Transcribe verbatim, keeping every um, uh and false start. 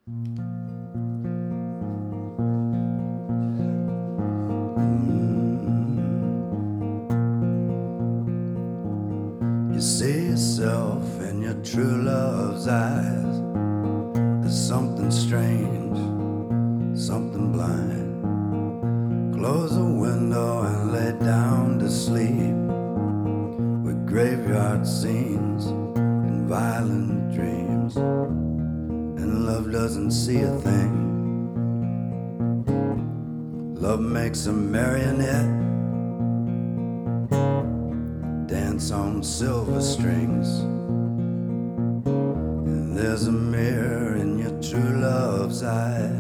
You see yourself in your true love's eyes. There's something strange, something blind. Close the window and lay down to sleep, with graveyard scenes and violent dreams. And love doesn't see a thing. Love makes a marionette dance on silver strings. And there's a mirror in your true love's eyes.